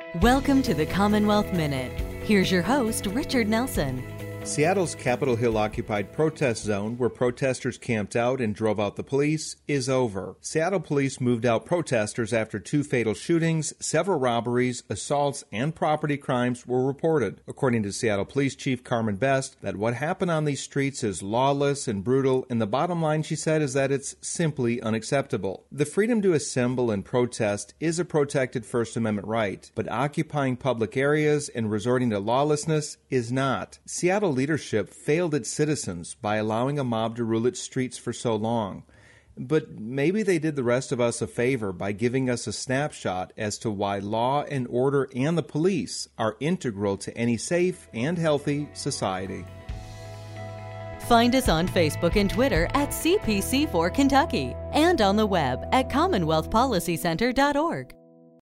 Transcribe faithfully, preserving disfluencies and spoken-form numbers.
Welcome to the Commonwealth Minute. Here's your host, Richard Nelson. Seattle's Capitol Hill-occupied protest zone, where protesters camped out and drove out the police, is over. Seattle police moved out protesters after two fatal shootings, several robberies, assaults, and property crimes were reported. According to Seattle Police Chief Carmen Best, that what happened on these streets is lawless and brutal, and the bottom line, she said, is that it's simply unacceptable. The freedom to assemble and protest is a protected First Amendment right, but occupying public areas and resorting to lawlessness is not. Seattle leadership failed its citizens by allowing a mob to rule its streets for so long. But maybe they did the rest of us a favor by giving us a snapshot as to why law and order and the police are integral to any safe and healthy society. Find us on Facebook and Twitter at C P C four Kentucky and on the web at commonwealth policy center dot org.